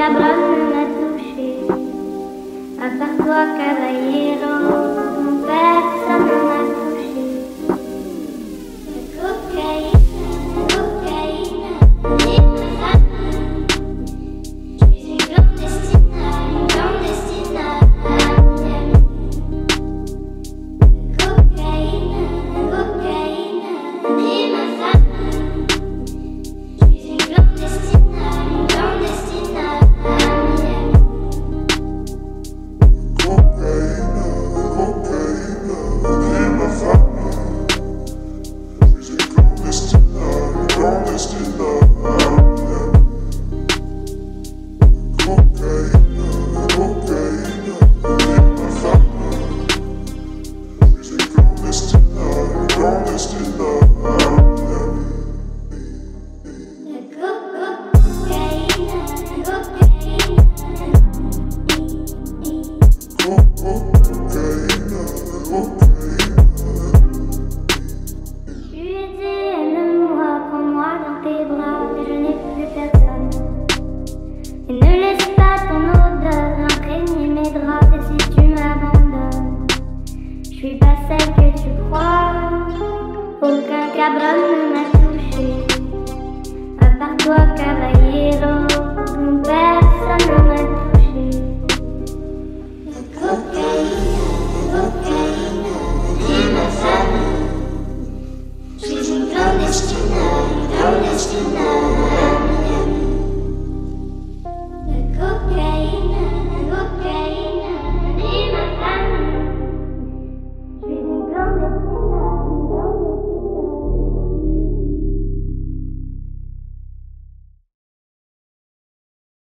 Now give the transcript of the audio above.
cabron m'a touché. À part toi, caballero, personne ne m'a touché. Cocaïne, cocaïne, et ma famille. Je suis une clandestine à Miami. Cocaïne, cocaïne, et ma famille. Je suis une clandestine à Miami. Aucun cabron ne m'a touché. À part toi, caballero, personne ne m'a touché. Cocaïne, cocaïne, et ma famille. Je suis une clandestine à